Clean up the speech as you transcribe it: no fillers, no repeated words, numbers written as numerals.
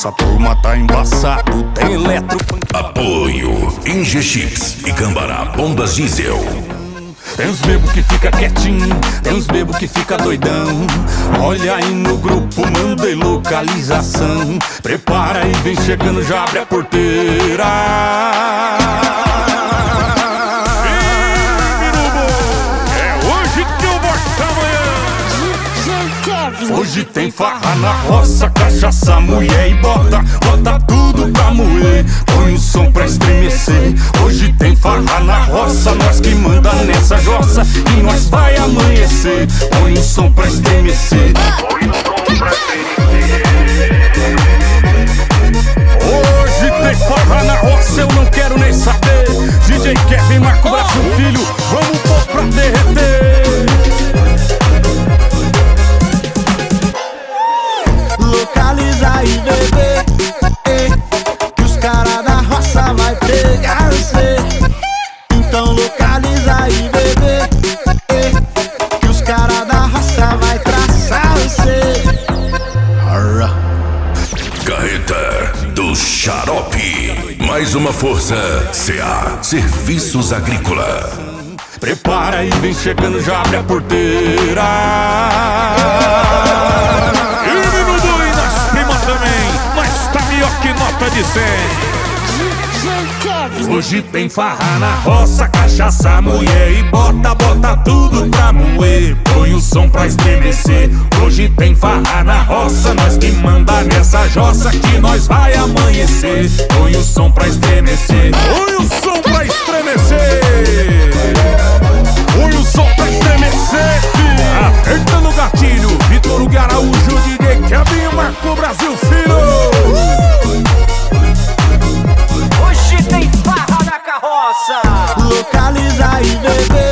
Essa turma tá embaçado, tem eletro. Apoio Inge Chips e Cambará Bombas Diesel. Tem uns bebo que fica quietinho, tem uns bebo que fica doidão. Olha aí no grupo, mandei localização. Prepara e vem chegando, já abre a porteira. Hoje tem farra na roça, cachaça, mulher e bota tudo pra moer, põe o som pra estremecer. Hoje tem farra na roça, nós que manda nessa jossa, e nós vai amanhecer. Põe o som pra estremecer, põe o som pra estremecer. Hoje tem farra na roça, eu não quero nem saber. DJ Kevin, Marco Brasil Filho, vamos pôr pra derreter. Localiza e beber, que os caras da roça vai pegar você. Então localiza e beber, que os caras da roça vai traçar você. Carreta do Xarope. Mais uma força, CA Serviços Agrícola. Prepara e vem chegando, já abre a porteira. Que nota de 100. Hoje tem farra na roça, cachaça, mulher e bota tudo pra moer, põe o som pra estremecer. Hoje tem farra na roça, nós que manda nessa jossa, que nós vai amanhecer. Põe o som pra estremecer, põe o som pra estremecer, põe o som pra estremecer. Apertando o gatilho, Vitor Hugo Araújo, DJ Kevin, Marco Brasil Filho. Hoje tem farra na carroça. Localiza e beber,